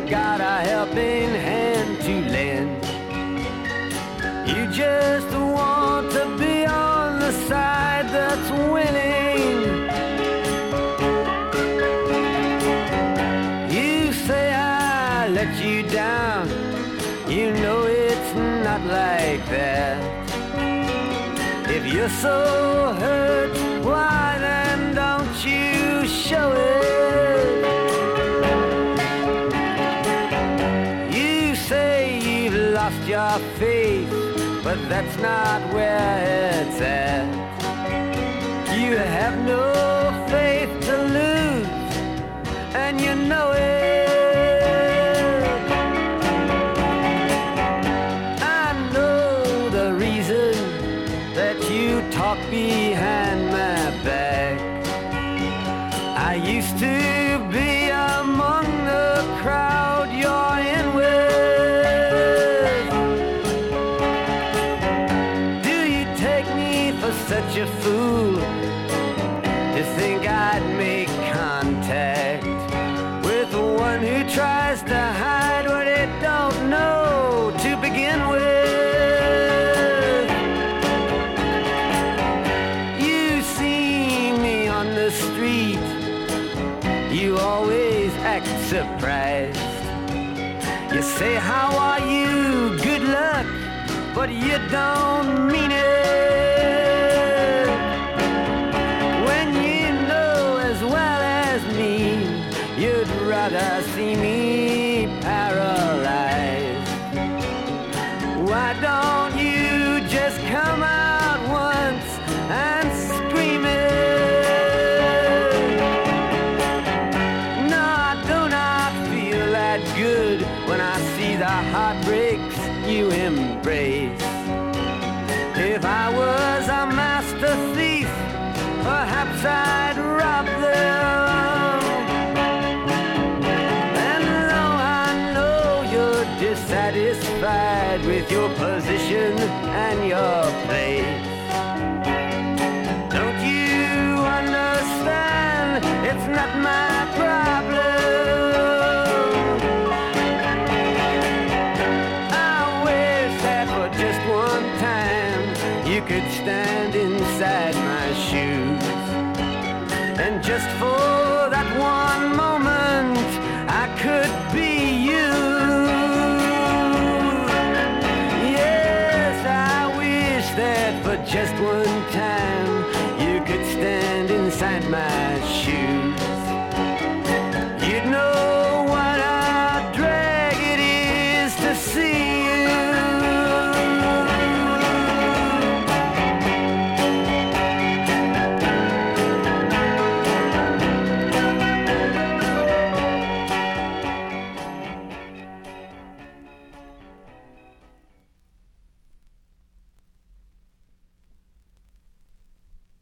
got a helping hand to lend. You just want to be on the side that's winning. You say I let you down, you know it's not like that. If you're so hurt, why then don't you show it? You say you've lost your faith, but that's not where it's at. You have no faith to lose, and you know it. I know the reason that you talk behind my back. I used to be among the crowd you're in with. Do you take me for such a fool to think I'd make contact with one who tries to hide what it don't know to begin with? You see me on the street, you always act surprised. You say, how are you? Good luck, but you don't mean it. When you know as well as me, you'd rather see me paralyzed. Why don't you just come out once and scream it? No, I do not feel that good when I see the heartbreaks you embrace. If I was a master thief, perhaps I'd rob them. And though I know you're dissatisfied with your position and your place, don't you understand it's not my problem? I wish that for just one time you could stand inside my shoes, and just for that one moment I could be you. Yes, I wish that for just one time you could stand inside my shoes.